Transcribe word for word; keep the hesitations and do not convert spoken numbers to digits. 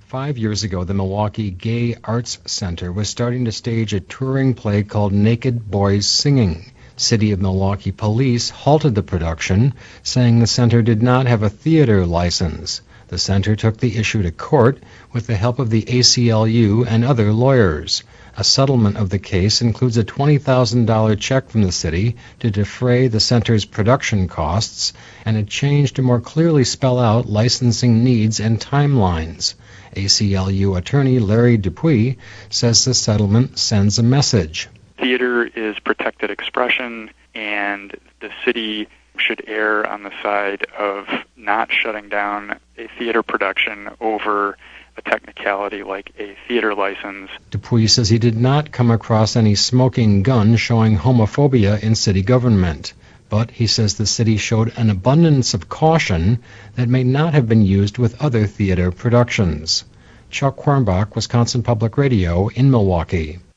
Five years ago, the Milwaukee Gay Arts Center was starting to stage a touring play called Naked Boys Singing. City of Milwaukee police halted the production, saying the center did not have a theater license. The center took the issue to court with the help of the A C L U and other lawyers. A settlement of the case includes a twenty thousand dollars check from the city to defray the center's production costs and a change to more clearly spell out licensing needs and timelines. A C L U attorney Larry Dupuy says the settlement sends a message. Theater is protected expression, and the city should err on the side of not shutting down a theater production over a technicality like a theater license. Dupuy says he did not come across any smoking gun showing homophobia in city government, but he says the city showed an abundance of caution that may not have been used with other theater productions. Chuck Quirmbach, Wisconsin Public Radio in Milwaukee.